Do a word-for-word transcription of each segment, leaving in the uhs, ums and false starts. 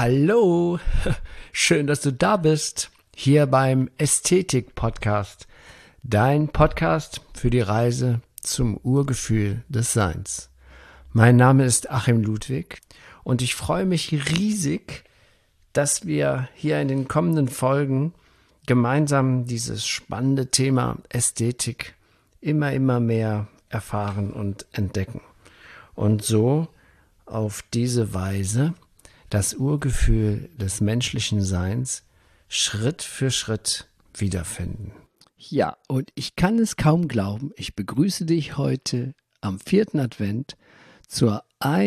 Hallo, schön, dass du da bist, hier beim Ästhetik-Podcast, dein Podcast für die Reise zum Urgefühl des Seins. Mein Name ist Achim Ludwig und ich freue mich riesig, dass wir hier in den kommenden Folgen gemeinsam dieses spannende Thema Ästhetik immer, immer mehr erfahren und entdecken. Und so auf diese Weise das Urgefühl des menschlichen Seins Schritt für Schritt wiederfinden. Ja, und ich kann es kaum glauben, ich begrüße dich heute am vierten Advent zur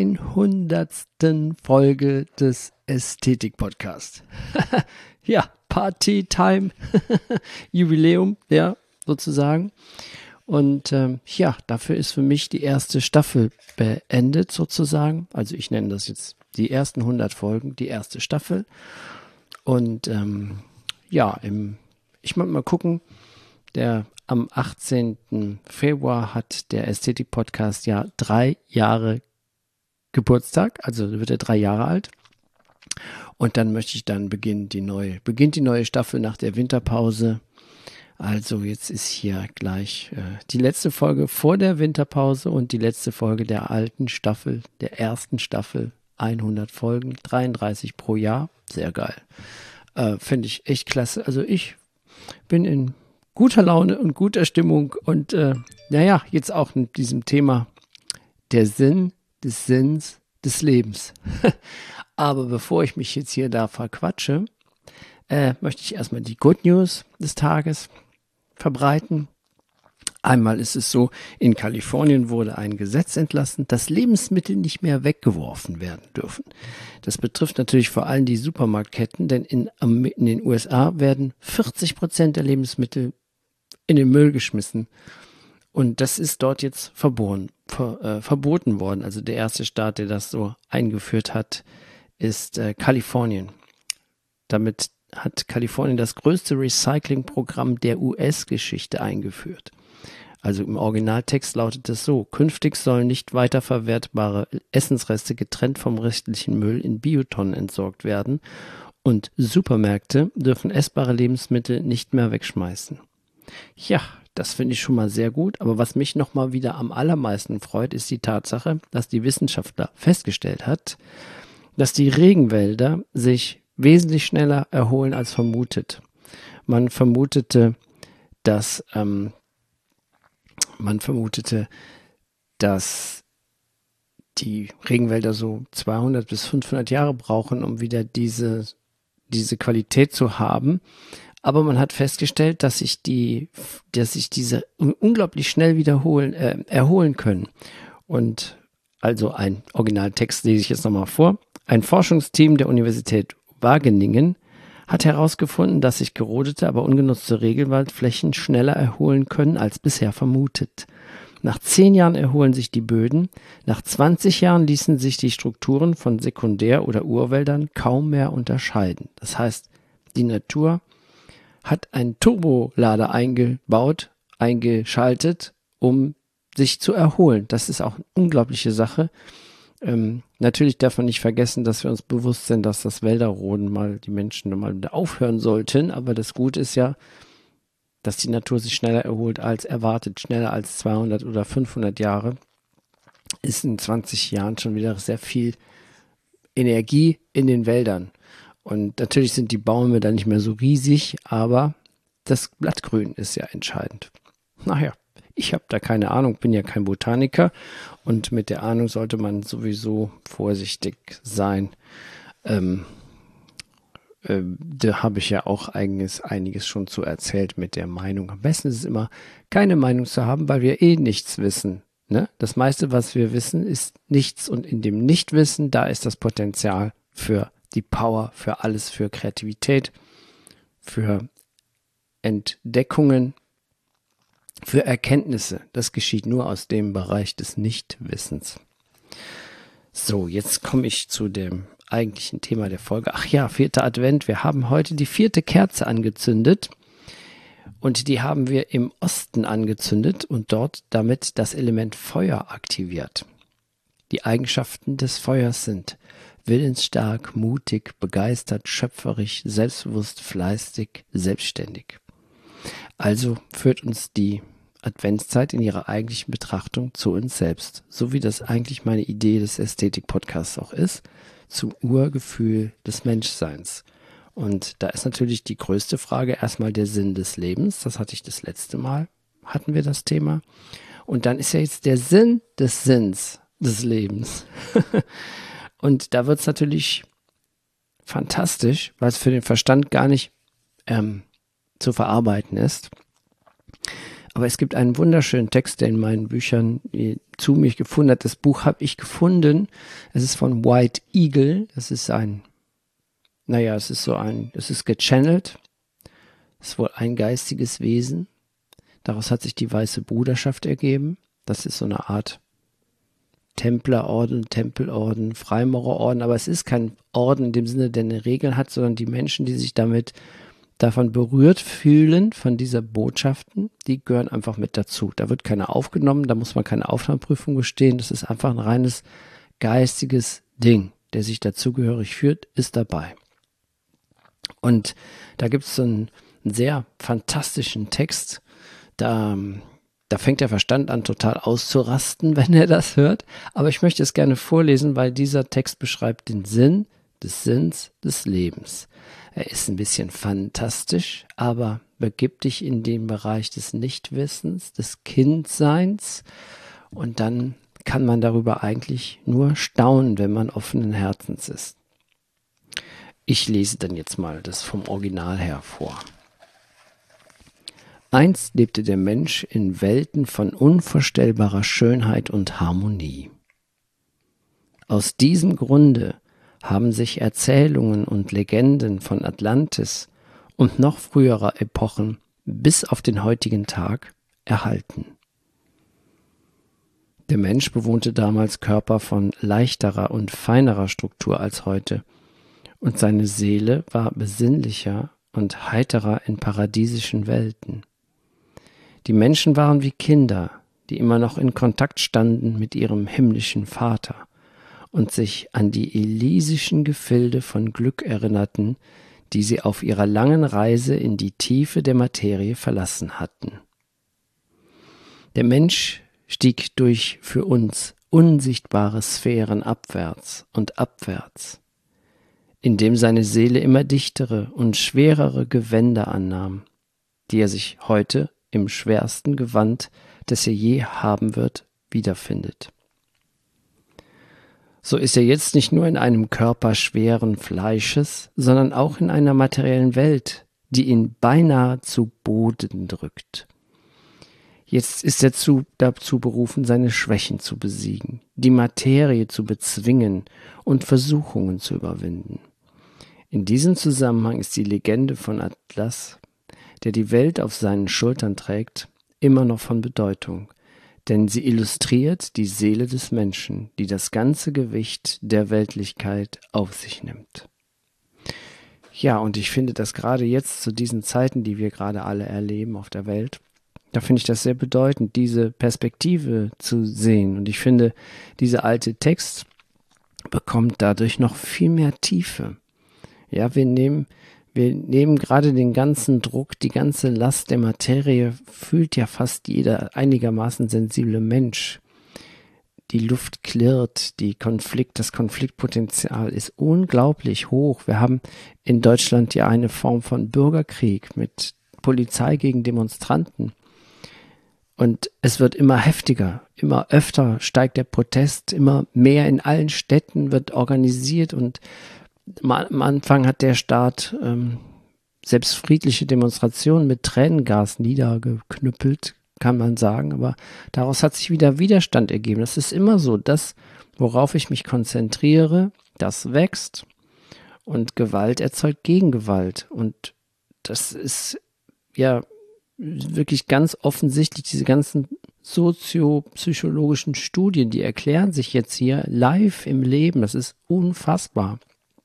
hundertsten Folge des Ästhetik-Podcasts. Ja, Party-Time, Jubiläum, ja, sozusagen. Und ähm, ja, dafür ist für mich die erste Staffel beendet sozusagen. Also ich nenne das jetzt die ersten hundert Folgen, die erste Staffel. Und ähm, ja, im, ich mag mal gucken, der am achtzehnten Februar hat der Ästhetik-Podcast ja drei Jahre Geburtstag, also wird er drei Jahre alt. Und dann möchte ich dann beginnen, die neue, beginnt die neue Staffel nach der Winterpause. Also jetzt ist hier gleich äh, die letzte Folge vor der Winterpause und die letzte Folge der alten Staffel, der ersten Staffel, hundert Folgen, dreiunddreißig pro Jahr, sehr geil. Äh, Finde ich echt klasse. Also ich bin in guter Laune und guter Stimmung und äh, naja, jetzt auch mit diesem Thema der Sinn des Sinns des Lebens. Aber bevor ich mich jetzt hier da verquatsche, äh, möchte ich erstmal die Good News des Tages verbreiten. Einmal ist es so, in Kalifornien wurde ein Gesetz entlassen, dass Lebensmittel nicht mehr weggeworfen werden dürfen. Das betrifft natürlich vor allem die Supermarktketten, denn in, in den U S A werden vierzig Prozent der Lebensmittel in den Müll geschmissen. Und das ist dort jetzt verboten, ver, äh, verboten worden. Also der erste Staat, der das so eingeführt hat, ist äh, Kalifornien. Damit hat Kalifornien das größte Recyclingprogramm der U S-Geschichte eingeführt. Also im Originaltext lautet es so: Künftig sollen nicht weiterverwertbare Essensreste getrennt vom restlichen Müll in Biotonnen entsorgt werden und Supermärkte dürfen essbare Lebensmittel nicht mehr wegschmeißen. Ja, das finde ich schon mal sehr gut, aber was mich nochmal wieder am allermeisten freut, ist die Tatsache, dass die Wissenschaftler festgestellt hat, dass die Regenwälder sich wesentlich schneller erholen als vermutet. Man vermutete, dass ähm, man vermutete, dass die Regenwälder so zweihundert bis fünfhundert Jahre brauchen, um wieder diese, diese Qualität zu haben. Aber man hat festgestellt, dass sich die, dass sich diese unglaublich schnell wiederholen, äh, erholen können. Und also ein Originaltext lese ich jetzt nochmal vor. Ein Forschungsteam der Universität Wageningen hat herausgefunden, dass sich gerodete, aber ungenutzte Regenwaldflächen schneller erholen können als bisher vermutet. Nach zehn Jahren erholen sich die Böden, nach zwanzig Jahren ließen sich die Strukturen von Sekundär- oder Urwäldern kaum mehr unterscheiden. Das heißt, die Natur hat einen Turbolader eingebaut, eingeschaltet, um sich zu erholen. Das ist auch eine unglaubliche Sache. Ähm, natürlich darf man nicht vergessen, dass wir uns bewusst sind, dass das Wälderroden mal die Menschen mal wieder aufhören sollten. Aber das Gute ist ja, dass die Natur sich schneller erholt als erwartet. Schneller als zweihundert oder fünfhundert Jahre ist in zwanzig Jahren schon wieder sehr viel Energie in den Wäldern. Und natürlich sind die Bäume dann nicht mehr so riesig, aber das Blattgrün ist ja entscheidend. Naja. Ich habe da keine Ahnung, bin ja kein Botaniker und mit der Ahnung sollte man sowieso vorsichtig sein. Ähm, äh, da habe ich ja auch einiges, einiges schon zu erzählt mit der Meinung. Am besten ist es immer, keine Meinung zu haben, weil wir eh nichts wissen. Ne? Das meiste, was wir wissen, ist nichts und in dem Nichtwissen, da ist das Potenzial für die Power, für alles, für Kreativität, für Entdeckungen, für Erkenntnisse. Das geschieht nur aus dem Bereich des Nichtwissens. So, jetzt komme ich zu dem eigentlichen Thema der Folge. Ach ja, vierter Advent. Wir haben heute die vierte Kerze angezündet und die haben wir im Osten angezündet und dort damit das Element Feuer aktiviert. Die Eigenschaften des Feuers sind Willensstark, mutig, begeistert, schöpferisch, selbstbewusst, fleißig, selbstständig. Also führt uns die Adventszeit in ihrer eigentlichen Betrachtung zu uns selbst, so wie das eigentlich meine Idee des Ästhetik-Podcasts auch ist, zum Urgefühl des Menschseins. Und da ist natürlich die größte Frage erstmal der Sinn des Lebens. Das hatte ich das letzte Mal, hatten wir das Thema. Und dann ist ja jetzt der Sinn des Sinns des Lebens. Und da wird es natürlich fantastisch, weil es für den Verstand gar nicht ähm, zu verarbeiten ist. Aber es gibt einen wunderschönen Text, der in meinen Büchern zu mich gefunden hat. Das Buch habe ich gefunden. Es ist von White Eagle. Das ist ein, naja, es ist so ein, es ist gechannelt. Es ist wohl ein geistiges Wesen. Daraus hat sich die Weiße Bruderschaft ergeben. Das ist so eine Art Templerorden, Tempelorden, Freimaurerorden. Aber es ist kein Orden in dem Sinne, der eine Regel hat, sondern die Menschen, die sich damit davon berührt fühlen, von dieser Botschaften, die gehören einfach mit dazu. Da wird keiner aufgenommen, da muss man keine Aufnahmeprüfung bestehen. Das ist einfach ein reines geistiges Ding, der sich dazugehörig fühlt, ist dabei. Und da gibt es so einen, einen sehr fantastischen Text, da, da fängt der Verstand an, total auszurasten, wenn er das hört. Aber ich möchte es gerne vorlesen, weil dieser Text beschreibt den Sinn des Sinns des Lebens. Er ist ein bisschen fantastisch, aber begib dich in den Bereich des Nichtwissens, des Kindseins und dann kann man darüber eigentlich nur staunen, wenn man offenen Herzens ist. Ich lese dann jetzt mal das vom Original her vor. Einst lebte der Mensch in Welten von unvorstellbarer Schönheit und Harmonie. Aus diesem Grunde haben sich Erzählungen und Legenden von Atlantis und noch früherer Epochen bis auf den heutigen Tag erhalten. Der Mensch bewohnte damals Körper von leichterer und feinerer Struktur als heute, und seine Seele war besinnlicher und heiterer in paradiesischen Welten. Die Menschen waren wie Kinder, die immer noch in Kontakt standen mit ihrem himmlischen Vater und sich an die elysischen Gefilde von Glück erinnerten, die sie auf ihrer langen Reise in die Tiefe der Materie verlassen hatten. Der Mensch stieg durch für uns unsichtbare Sphären abwärts und abwärts, indem seine Seele immer dichtere und schwerere Gewänder annahm, die er sich heute im schwersten Gewand, das er je haben wird, wiederfindet. So ist er jetzt nicht nur in einem Körper schweren Fleisches, sondern auch in einer materiellen Welt, die ihn beinahe zu Boden drückt. Jetzt ist er zu, dazu berufen, seine Schwächen zu besiegen, die Materie zu bezwingen und Versuchungen zu überwinden. In diesem Zusammenhang ist die Legende von Atlas, der die Welt auf seinen Schultern trägt, immer noch von Bedeutung. Denn sie illustriert die Seele des Menschen, die das ganze Gewicht der Weltlichkeit auf sich nimmt. Ja, und ich finde das gerade jetzt zu diesen Zeiten, die wir gerade alle erleben auf der Welt, da finde ich das sehr bedeutend, diese Perspektive zu sehen. Und ich finde, dieser alte Text bekommt dadurch noch viel mehr Tiefe. Ja, wir nehmen Wir nehmen gerade den ganzen Druck, die ganze Last der Materie, fühlt ja fast jeder einigermaßen sensible Mensch. Die Luft klirrt, die Konflikt, das Konfliktpotenzial ist unglaublich hoch. Wir haben in Deutschland ja eine Form von Bürgerkrieg mit Polizei gegen Demonstranten. Und es wird immer heftiger, immer öfter steigt der Protest, immer mehr in allen Städten wird organisiert und am Anfang hat der Staat ähm, selbst friedliche Demonstrationen mit Tränengas niedergeknüppelt, kann man sagen, aber daraus hat sich wieder Widerstand ergeben. Das ist immer so, das, worauf ich mich konzentriere, das wächst und Gewalt erzeugt Gegengewalt und das ist ja wirklich ganz offensichtlich, diese ganzen soziopsychologischen Studien, die erklären sich jetzt hier live im Leben, das ist unfassbar.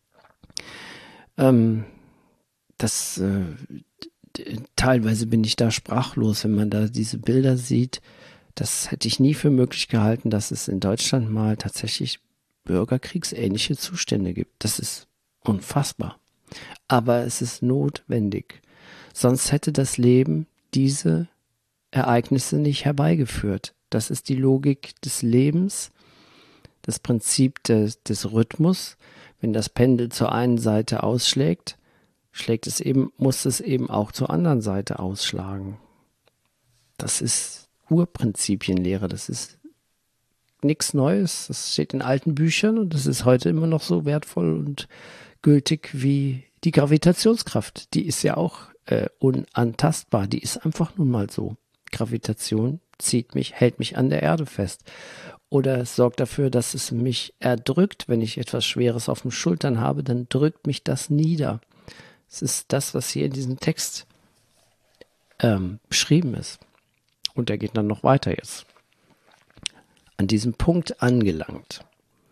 Ähm, das äh, teilweise bin ich da sprachlos, wenn man da diese Bilder sieht. Das hätte ich nie für möglich gehalten, dass es in Deutschland mal tatsächlich bürgerkriegsähnliche Zustände gibt. Das ist unfassbar. Aber es ist notwendig. Sonst hätte das Leben diese Ereignisse nicht herbeigeführt. Das ist die Logik des Lebens, das Prinzip des, des Rhythmus. Wenn das Pendel zur einen Seite ausschlägt, schlägt es eben, muss es eben auch zur anderen Seite ausschlagen. Das ist Urprinzipienlehre, das ist nichts Neues, das steht in alten Büchern und das ist heute immer noch so wertvoll und gültig wie die Gravitationskraft. Die ist ja auch äh, unantastbar, die ist einfach nun mal so. Gravitation zieht mich, hält mich an der Erde fest. Oder es sorgt dafür, dass es mich erdrückt. Wenn ich etwas Schweres auf den Schultern habe, dann drückt mich das nieder. Es ist das, was hier in diesem Text ähm, beschrieben ist. Und er geht dann noch weiter jetzt. An diesem Punkt angelangt,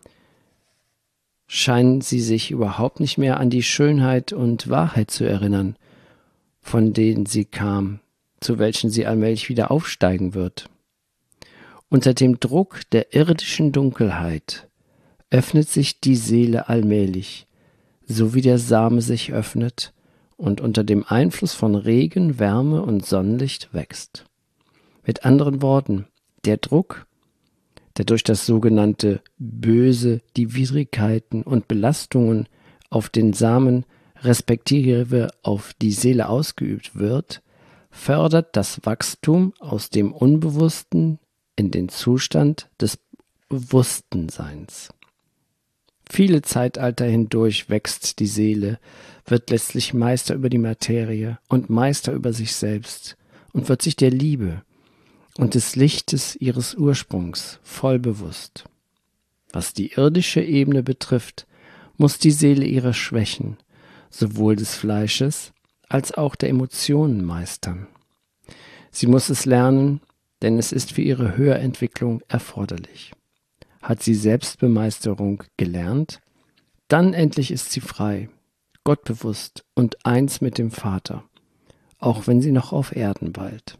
scheinen sie sich überhaupt nicht mehr an die Schönheit und Wahrheit zu erinnern, von denen sie kam, zu welchen sie allmählich wieder aufsteigen wird. Unter dem Druck der irdischen Dunkelheit öffnet sich die Seele allmählich, so wie der Same sich öffnet und unter dem Einfluss von Regen, Wärme und Sonnenlicht wächst. Mit anderen Worten, der Druck, der durch das sogenannte Böse, die Widrigkeiten und Belastungen auf den Samen respektive auf die Seele ausgeübt wird, fördert das Wachstum aus dem Unbewussten in den Zustand des Bewusstenseins. Viele Zeitalter hindurch wächst die Seele, wird letztlich Meister über die Materie und Meister über sich selbst und wird sich der Liebe und des Lichtes ihres Ursprungs voll bewusst. Was die irdische Ebene betrifft, muss die Seele ihre Schwächen, sowohl des Fleisches als auch der Emotionen meistern. Sie muss es lernen, denn es ist für ihre Höherentwicklung erforderlich. Hat sie Selbstbemeisterung gelernt, dann endlich ist sie frei, gottbewusst und eins mit dem Vater, auch wenn sie noch auf Erden weilt.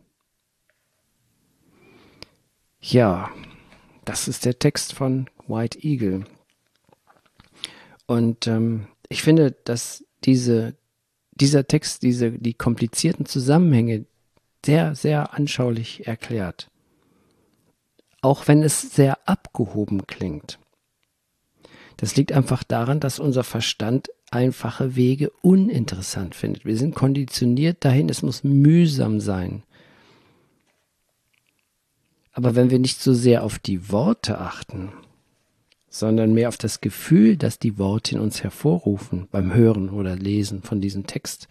Ja, das ist der Text von White Eagle. Und ähm, ich finde, dass diese, dieser Text diese, die komplizierten Zusammenhänge sehr, sehr anschaulich erklärt. Auch wenn es sehr abgehoben klingt. Das liegt einfach daran, dass unser Verstand einfache Wege uninteressant findet. Wir sind konditioniert dahin, es muss mühsam sein. Aber wenn wir nicht so sehr auf die Worte achten, sondern mehr auf das Gefühl, das die Worte in uns hervorrufen, beim Hören oder Lesen von diesem Text,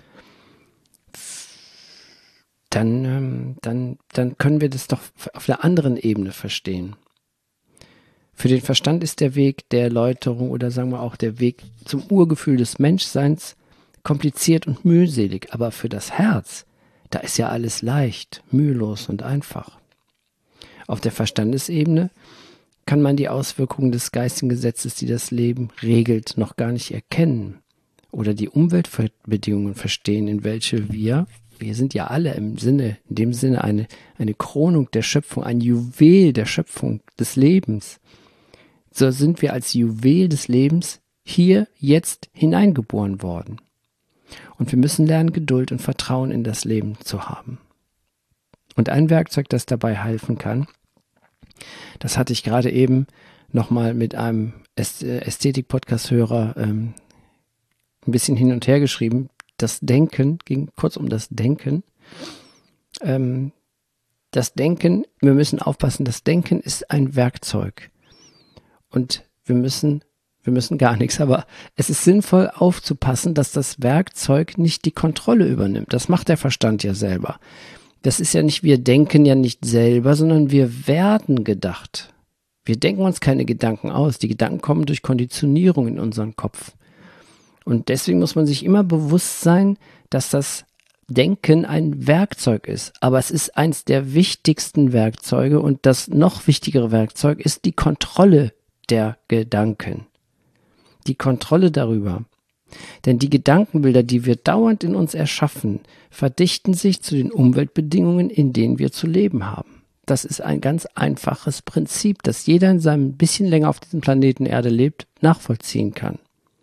dann, ähm, dann, dann können wir das doch auf der anderen Ebene verstehen. Für den Verstand ist der Weg der Erläuterung oder sagen wir auch der Weg zum Urgefühl des Menschseins kompliziert und mühselig, aber für das Herz, da ist ja alles leicht, mühelos und einfach. Auf der Verstandesebene kann man die Auswirkungen des geistigen Gesetzes, die das Leben regelt, noch gar nicht erkennen oder die Umweltbedingungen verstehen, in welche wir, wir sind ja alle im Sinne, in dem Sinne eine, eine Krönung der Schöpfung, ein Juwel der Schöpfung des Lebens. So sind wir als Juwel des Lebens hier jetzt hineingeboren worden. Und wir müssen lernen, Geduld und Vertrauen in das Leben zu haben. Und ein Werkzeug, das dabei helfen kann, das hatte ich gerade eben nochmal mit einem Ästhetik-Podcast-Hörer ähm, ein bisschen hin und her geschrieben. Das Denken, ging kurz um das Denken. Ähm, das Denken, wir müssen aufpassen, das Denken ist ein Werkzeug. Und wir müssen, wir müssen gar nichts, aber es ist sinnvoll aufzupassen, dass das Werkzeug nicht die Kontrolle übernimmt. Das macht der Verstand ja selber. Das ist ja nicht, wir denken ja nicht selber, sondern wir werden gedacht. Wir denken uns keine Gedanken aus. Die Gedanken kommen durch Konditionierung in unseren Kopf. Und deswegen muss man sich immer bewusst sein, dass das Denken ein Werkzeug ist. Aber es ist eins der wichtigsten Werkzeuge und das noch wichtigere Werkzeug ist die Kontrolle der Gedanken. Die Kontrolle darüber. Denn die Gedankenbilder, die wir dauernd in uns erschaffen, verdichten sich zu den Umweltbedingungen, in denen wir zu leben haben. Das ist ein ganz einfaches Prinzip, das jeder in seinem bisschen länger auf diesem Planeten Erde lebt, nachvollziehen kann.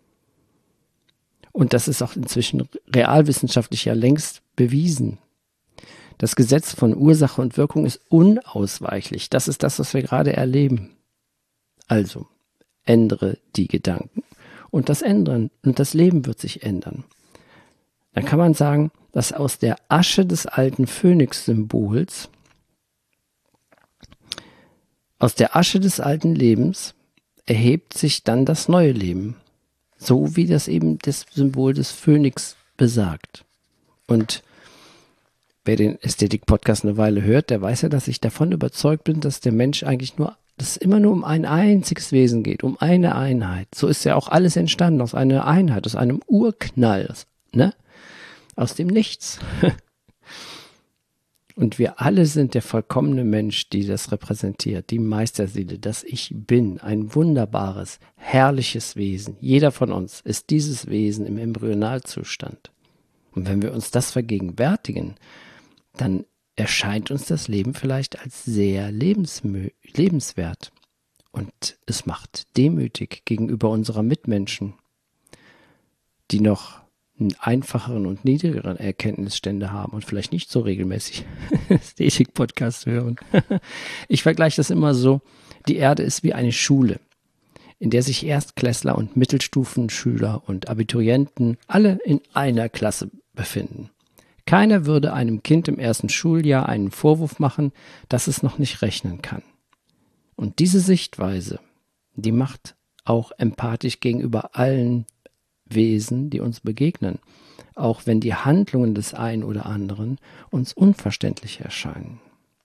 Und das ist auch inzwischen realwissenschaftlich ja längst bewiesen. Das Gesetz von Ursache und Wirkung ist unausweichlich. Das ist das, was wir gerade erleben. Also, ändere die Gedanken und das Ändern und das Leben wird sich ändern. Dann kann man sagen, dass aus der Asche des alten Phönix-Symbols, aus der Asche des alten Lebens erhebt sich dann das neue Leben. So wie das eben das Symbol des Phönix besagt. Und wer den Ästhetik-Podcast eine Weile hört, der weiß ja, dass ich davon überzeugt bin, dass der Mensch eigentlich nur, dass es immer nur um ein einziges Wesen geht, um eine Einheit. So ist ja auch alles entstanden, aus einer Einheit, aus einem Urknall, ne? Aus dem Nichts. Und wir alle sind der vollkommene Mensch, die das repräsentiert, die Meisterseele, das Ich Bin, ein wunderbares, herrliches Wesen. Jeder von uns ist dieses Wesen im Embryonalzustand. Und wenn wir uns das vergegenwärtigen, dann erscheint uns das Leben vielleicht als sehr lebensmö- lebenswert. Und es macht demütig gegenüber unserer Mitmenschen, die noch einen einfacheren und niedrigeren Erkenntnisstände haben und vielleicht nicht so regelmäßig Ästhetik-Podcast hören. Ich vergleiche das immer so, die Erde ist wie eine Schule, in der sich Erstklässler und Mittelstufenschüler und Abiturienten alle in einer Klasse befinden. Keiner würde einem Kind im ersten Schuljahr einen Vorwurf machen, dass es noch nicht rechnen kann. Und diese Sichtweise, die macht auch empathisch gegenüber allen Wesen, die uns begegnen, auch wenn die Handlungen des einen oder anderen uns unverständlich erscheinen.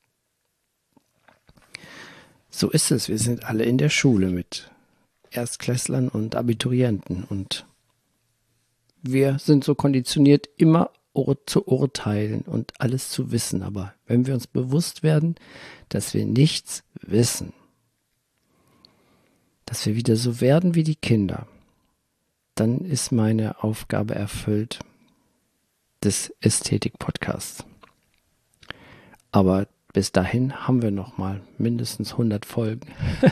So ist es, wir sind alle in der Schule mit Erstklässlern und Abiturienten und wir sind so konditioniert, immer zu urteilen und alles zu wissen, aber wenn wir uns bewusst werden, dass wir nichts wissen, dass wir wieder so werden wie die Kinder, dann ist meine Aufgabe erfüllt des Ästhetik-Podcasts. Aber bis dahin haben wir noch mal mindestens hundert Folgen.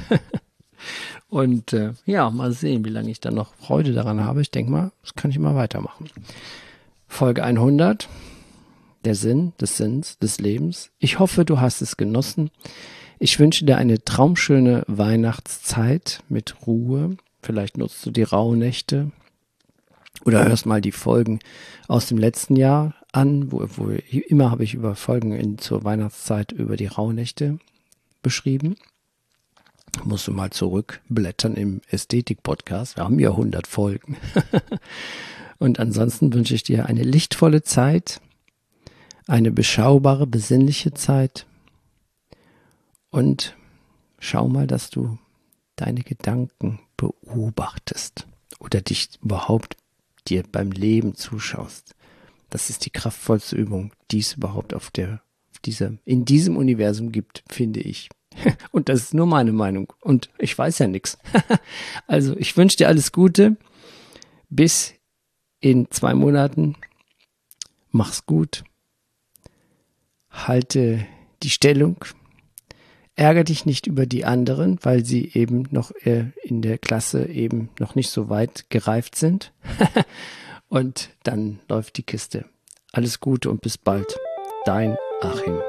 Und äh, ja, mal sehen, wie lange ich dann noch Freude daran habe. Ich denke mal, das kann ich mal weitermachen. Folge hundert, der Sinn des Sinns, des Lebens. Ich hoffe, du hast es genossen. Ich wünsche dir eine traumschöne Weihnachtszeit mit Ruhe. Vielleicht nutzt du die Rauhnächte oder hörst mal die Folgen aus dem letzten Jahr an, wo, wo immer habe ich über Folgen in, zur Weihnachtszeit über die Rauhnächte beschrieben. Musst du mal zurückblättern im Ästhetik-Podcast. Wir haben ja hundert Folgen. Und ansonsten wünsche ich dir eine lichtvolle Zeit, eine beschaubare, besinnliche Zeit und schau mal, dass du deine Gedanken beobachtest oder dich überhaupt dir beim Leben zuschaust. Das ist die kraftvollste Übung, die es überhaupt auf der, auf dieser, in diesem Universum gibt, finde ich. Und das ist nur meine Meinung. Und ich weiß ja nichts. Also ich wünsche dir alles Gute. Bis in zwei Monaten. Mach's gut. Halte die Stellung. Ärger dich nicht über die anderen, weil sie eben noch äh, in der Klasse eben noch nicht so weit gereift sind. Und dann läuft die Kiste. Alles Gute und bis bald. Dein Achim.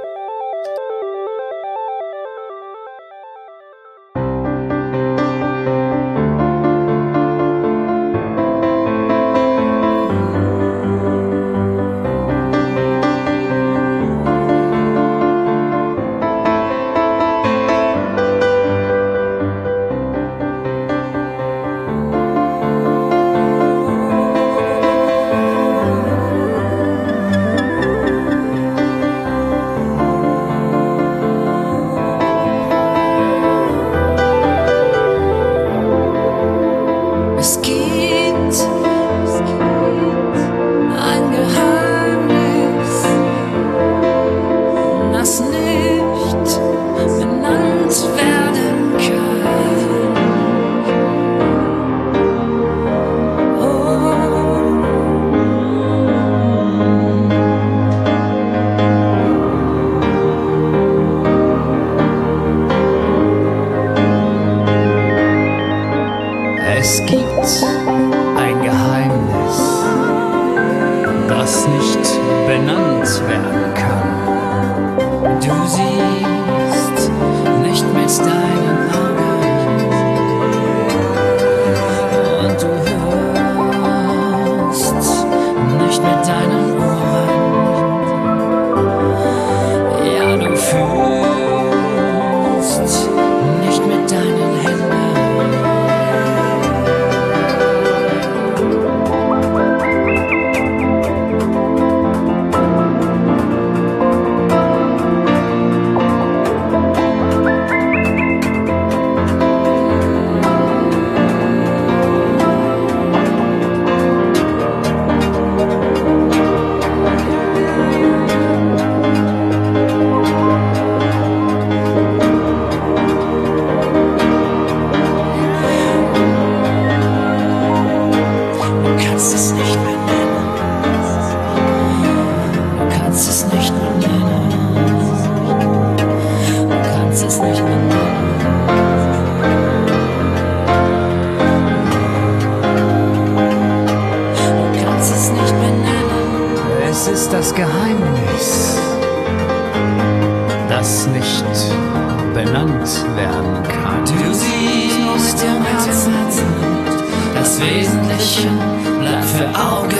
es nicht benennen. Du kannst es nicht benennen. Du kannst es nicht benennen. Du kannst es nicht benennen. Es ist das Geheimnis, das nicht benannt werden kann. Du siehst im Herzen, das Wesentliche bleibt für Augen